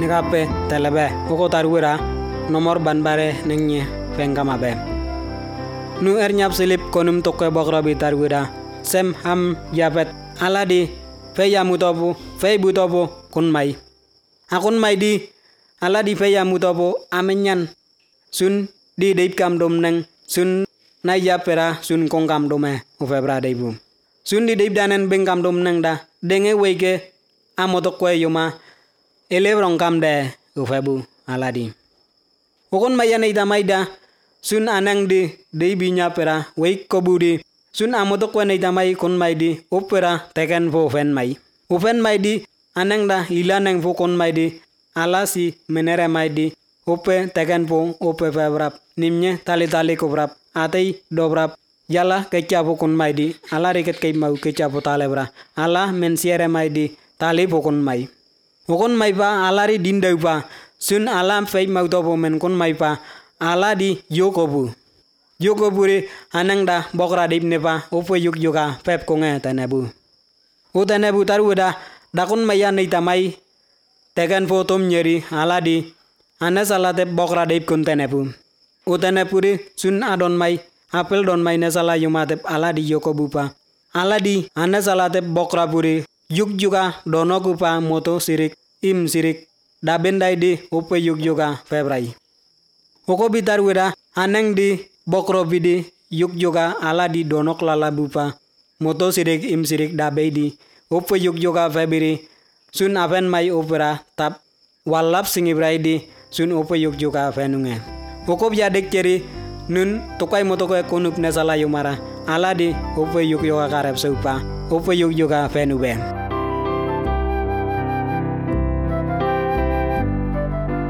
nikape telebe oko tarwira nomor banbare nengye fengkamabe nu ernyap silip konum toke bokrobi tarwira sem ham yapet aladi feya mutobu fey butobu kun mai akun mai di aladi feya mutobu amenyan sun di deip kam dom neng sun na yapera sun kong kam dome ufebra deibu sun di deip danen beng kam dom neng da denge weke amotok kwe yuma elevrong kam de ufebu aladi ukun mayan ida maida sun anang di deibi nyapera weik kobudi sun amotok kwe ida mai kun mai di opera teken vo fen mai di anang da ilaneng vo kun mai di alasi menere mai di ope teken vo ope febrap nimnya tali kobrap atei dobrap yala kecapo kun mai di ala riket kei mau kecapo talebra ala mensiere mai di tali pokun mai ukun mai pa alari dindau pa sun alam fei mau topo men kun mai pa ala di yokobu ri anang da bokra dip ne pa opo yuk yoga pep konge tenebu utenebu taruda dakun maya nei tamai teken potom nyeri ala di ane salate bokra dip kun tenebu utenepuri sun adon mai apel don mai nesala yumatep ala di yokobu pa ala di ane salate bokra puri yuk juga donoku pa moto sirik im sirik dabendai di opo yuk yoga febrai oko bitar wira aneng di bokro bidi yuk yoga ala di donok lala bupa moto sirik im sirik dabei di opo yuk yoga febiri sun aven mai opera tap walap singibrai di sun opo yuk yoga fenunge oko biadek ceri nun tokai moto koe kunup nesala yumara ala di opo yuk yoga karep seupa opo yuk yoga fenube